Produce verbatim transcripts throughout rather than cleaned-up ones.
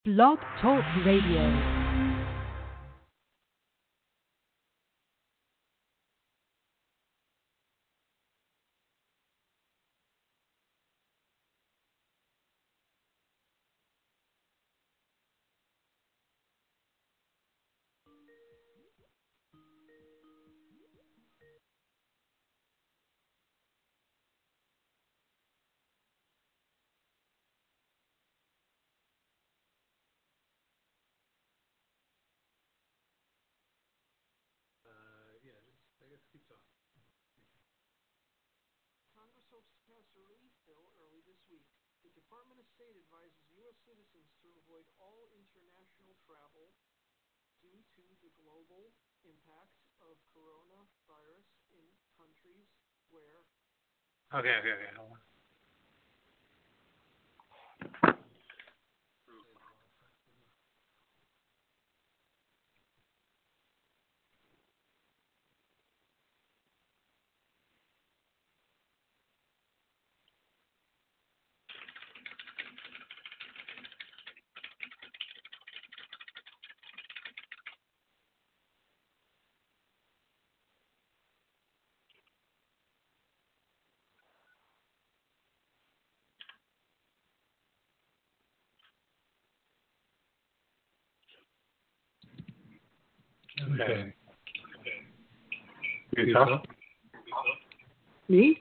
Blog Talk Radio. Congress hopes to pass a relief bill early this week. The Department of State advises U S citizens to avoid all international travel due to the global impact of coronavirus in countries where... Okay, okay, okay. Hold on. Okay. You talk? Me?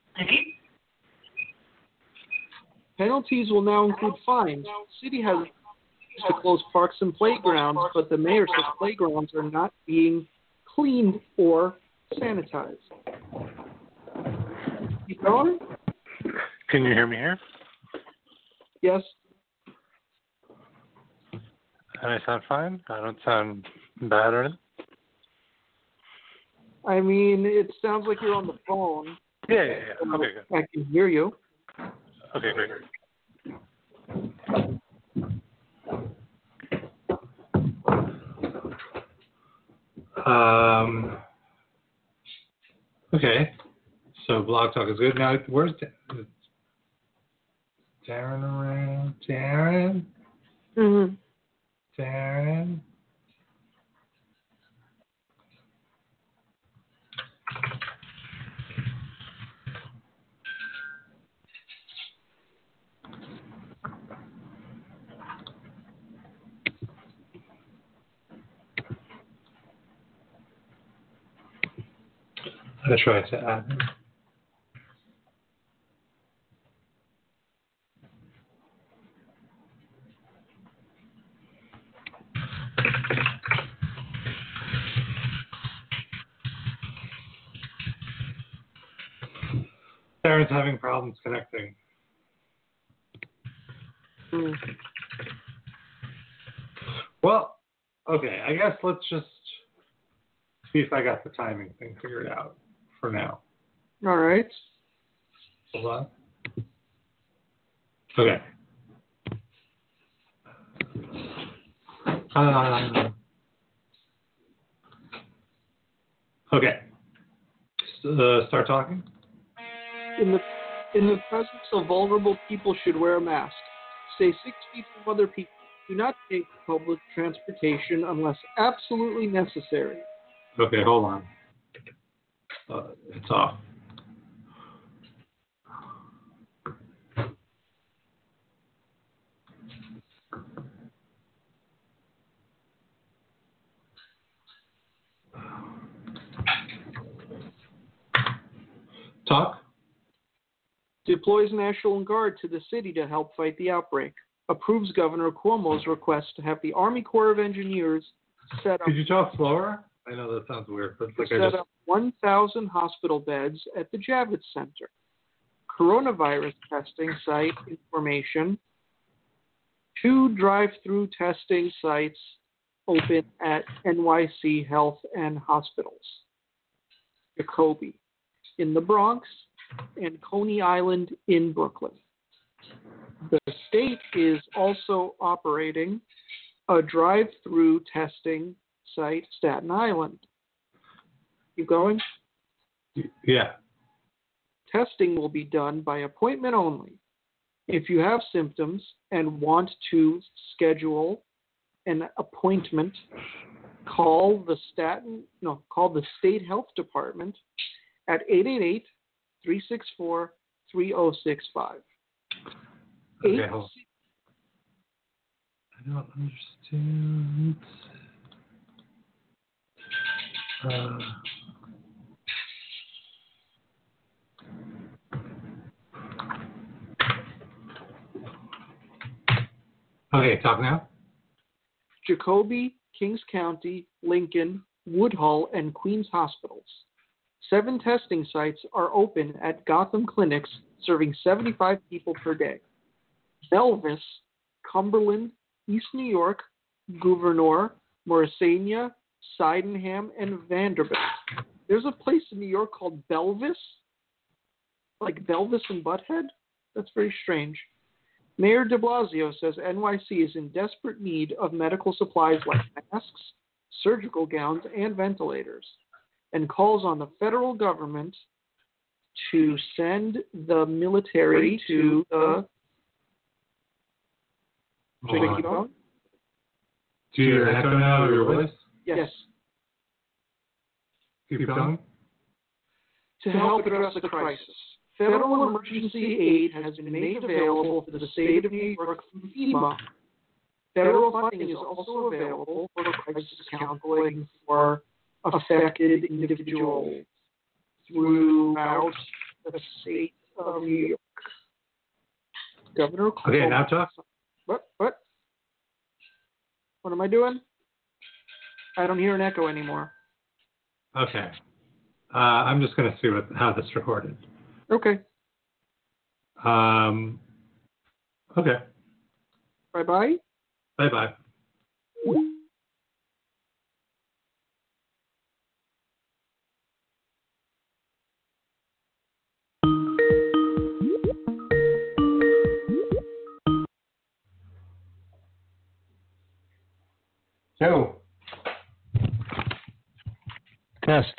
Penalties will now include fines. The city has to close parks and playgrounds, but the mayor says playgrounds are not being cleaned or sanitized. Keep going? Can you hear me here? Yes. And I sound fine? I don't sound bad or anything? I mean, it sounds like you're on the phone. Yeah, yeah, yeah. Okay, good. I can hear you. Okay, great. Um, okay. So Blog Talk is good. Now, where's Da- Darren around? Darren? Mm-hmm. Darren? I tried to add him. Darren's having problems connecting. Mm. Well, okay, I guess let's just see if I got the timing thing figured out for now. All right. Hold on. Okay. Um, okay. Uh, start talking. In the in the presence of vulnerable people, should wear a mask. Stay six feet from other people. Do not take public transportation unless absolutely necessary. Okay, hold on. Uh, it's off. Talk. Deploys National Guard to the city to help fight the outbreak. Approves Governor Cuomo's request to have the Army Corps of Engineers set up, Could you talk slower? I know that sounds weird, but it's like set I just... up one thousand hospital beds at the Javits Center. Coronavirus testing site information. Two drive-through testing sites open at N Y C Health and Hospitals. Jacoby in the Bronx and Coney Island in Brooklyn. The state is also operating a drive-through testing site, Staten Island. Keep going? Yeah. Testing will be done by appointment only. If you have symptoms and want to schedule an appointment, call the Staten no call the State Health Department at eight eight eight, three six four, three zero six five. Okay, hold. I don't understand. Uh, okay, talk now. Jacoby, Kings County, Lincoln, Woodhull, and Queens hospitals. Seven testing sites are open at Gotham clinics, serving seventy-five people per day. Belvis, Cumberland, East New York, Gouverneur, Morrisania, Sydenham, and Vanderbilt. There's a place in New York called Belvis, like Belvis and Butthead? That's very strange. Mayor de Blasio says N Y C is in desperate need of medical supplies like masks, surgical gowns, and ventilators, and calls on the federal government to send the military to the... Should I keep going? Do you echo now your voice? Yes. Keep going. To help address the crisis. Federal emergency aid has been made available for the state of New York from FEMA. Federal funding is also available for crisis counseling for affected individuals throughout the state of New York. Governor Okay, now talk. What? What? What am I doing? I don't hear an echo anymore. Okay. Uh, I'm just going to see what, how this recorded. Okay. Um, okay. Bye-bye. Bye-bye. Joe. Test.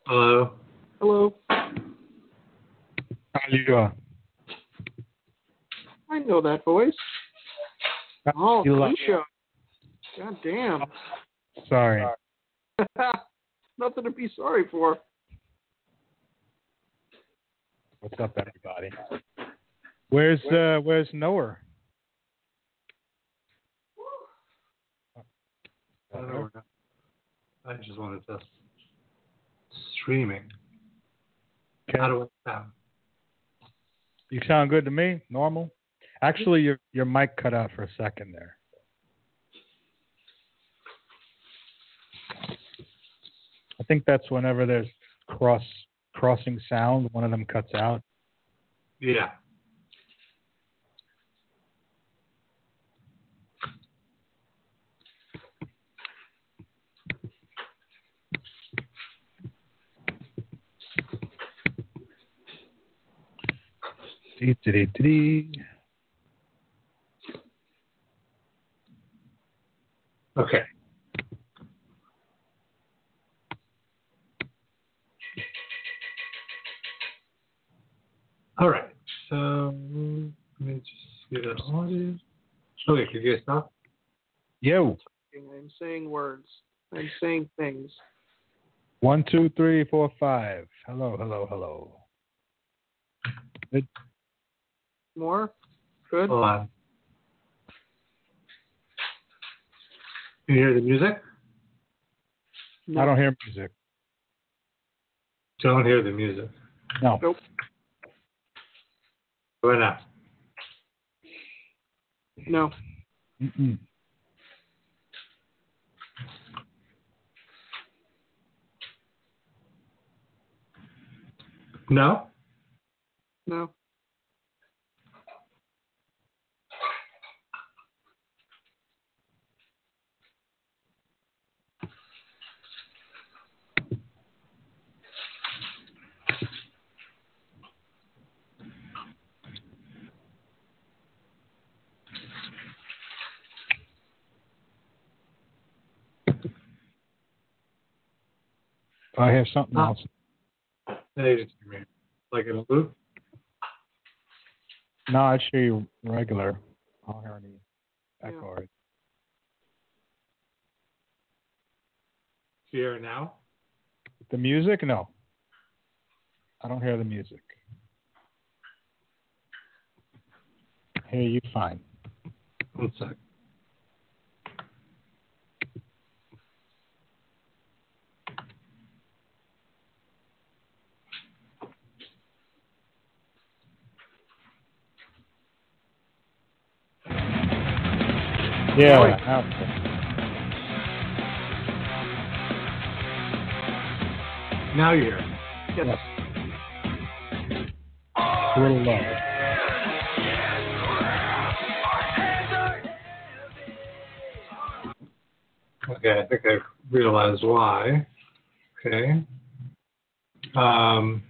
Hello. Hello. How you doing? I know that voice. Oh, You like- Alicia. God damn. Sorry. Nothing to be sorry for. What's up, everybody? Where's uh Where's Noah? I don't know. I just wanted to streaming. How do I sound? You sound good to me. Normal. Actually, your your mic cut out for a second there. I think that's whenever there's cross crossing sound, one of them cuts out. Yeah. Dee, dee, dee, dee. Okay. All right. So let me just get an audio. Okay, can you guys stop? Yo. I'm saying words. I'm saying things. One, two, three, four, five. Hello, hello, hello. Good. More? Good? Hold on. Can you hear the music? No. I don't hear music. Don't hear the music. No. Nope. Why not? No. Mm-mm. No? No. I hear something Huh? else. They just hear me. Like in a loop? No, I show you regular. I don't hear any echo. or- Do you hear it now? The music? No. I don't hear the music. I hear you fine. One sec. Yeah. Right. now- Now you hear it. Yes. Yes. A little low. Okay, I think I realized why. Okay. Um,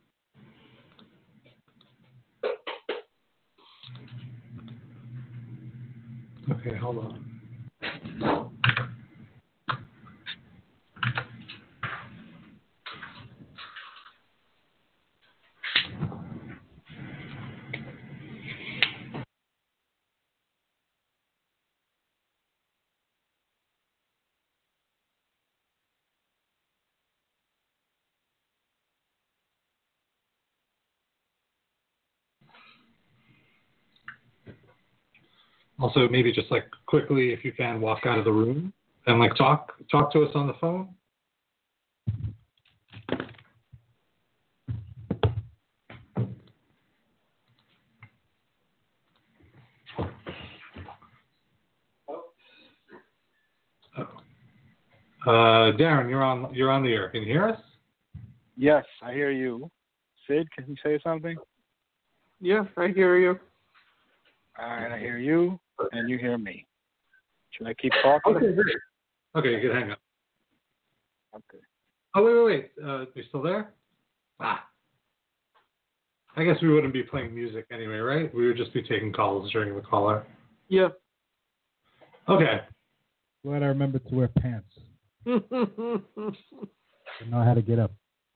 okay, hold on. Also, maybe just like quickly, if you can, walk out of the room and like talk talk to us on the phone. Uh, Darren, you're on you're on the air. Can you hear us? Yes, I hear you. Sid, can you say something? Yeah, I hear you. All right, I hear you, and you hear me. Should I keep talking? Okay, great. Okay, you can hang up. Okay. Oh wait, wait, wait. Uh, you still there? Ah. I guess we wouldn't be playing music anyway, right? We would just be taking calls during the caller. Yeah. Okay. Glad I remembered to wear pants. I know how to get up.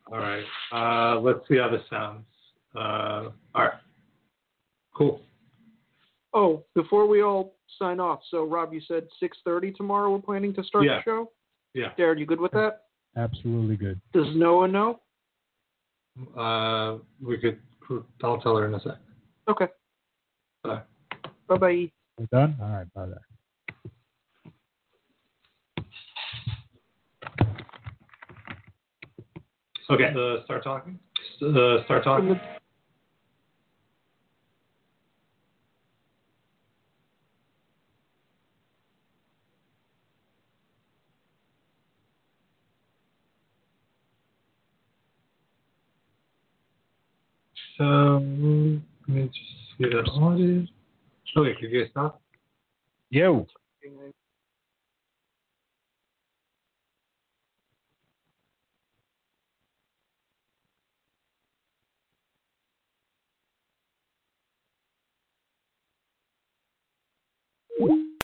All right. Uh, let's see how this sounds. Uh, all right. Cool. Oh, before we all sign off, so Rob, you said six thirty tomorrow we're planning to start Yeah. the show? Yeah. Darren, you good with that? Absolutely good. Does Noah know? Uh, we could. I'll tell her in a sec. Okay. Bye. Bye-bye. We're done? All right, bye bye. Okay. Uh, start talking. Uh, start talking. So let me just get it audio. Okay, could you guys stop? Yo.